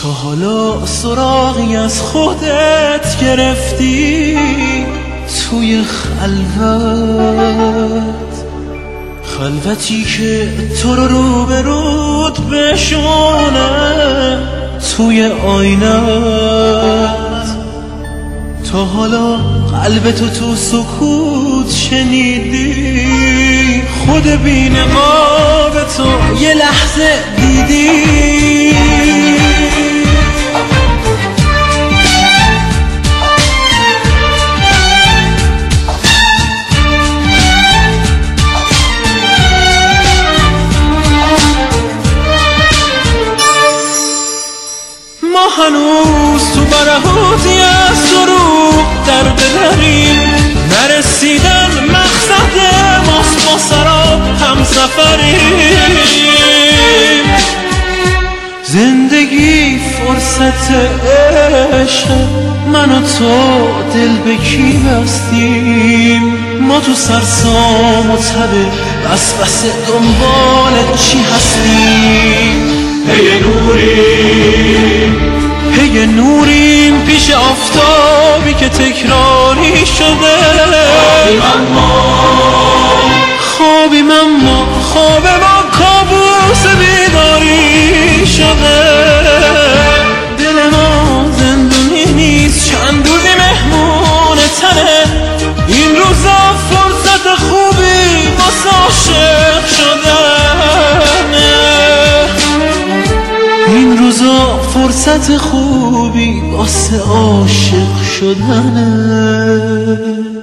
تا حالا سراغی از خودت گرفتی توی خلوتی که تو رو به رود بشونه توی آینت؟ تا حالا قلبتو تو سکوت شنیدی؟ خود بی نقابتو یه لحظه دیدی؟ ما هنوز تو برهوتی از دروغ در بدریم، نرسیدن مقصد ماست، ما سراب هم سفریم. زندگی فرصت عشق، من و تو دل به کی بستیم؟ ما تو سرسام و تبه بس دنبال چی هستیم؟ پی نوریم پیش آفتابی که تکراری شده. خوابیم اما خواب ما کابوس بیداری شده. دل ما زندونی نیست، چند روزی مهمون تنه. این روزا فرصت خوبی واسه عاشق شدنه. این روزا فرصت خوبی واسه عاشق شدنه.